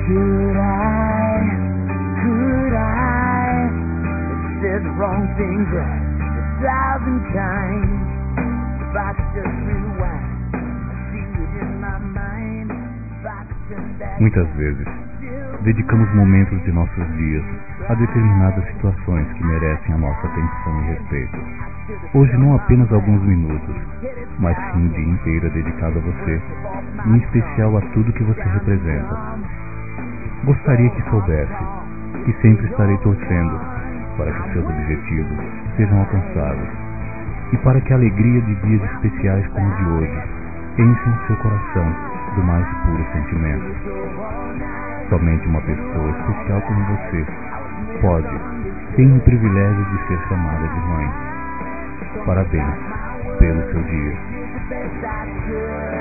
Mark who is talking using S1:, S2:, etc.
S1: Could I have said the wrong things 1,000 times? If I could just rewind, see it in my mind. If I could turn back.
S2: Muitas vezes, dedicamos momentos de nossos dias a determinadas situações que merecem a nossa atenção e respeito. Hoje não apenas alguns minutos, mas sim o dia inteiro é dedicado a você, em especial a tudo que você representa. Gostaria que soubesse que sempre estarei torcendo para que seus objetivos sejam alcançados e para que a alegria de dias especiais como o de hoje enchem o seu coração do mais puro sentimento. Somente uma pessoa especial como você pode, tem o privilégio de ser chamada de mãe. Parabéns pelo seu dia.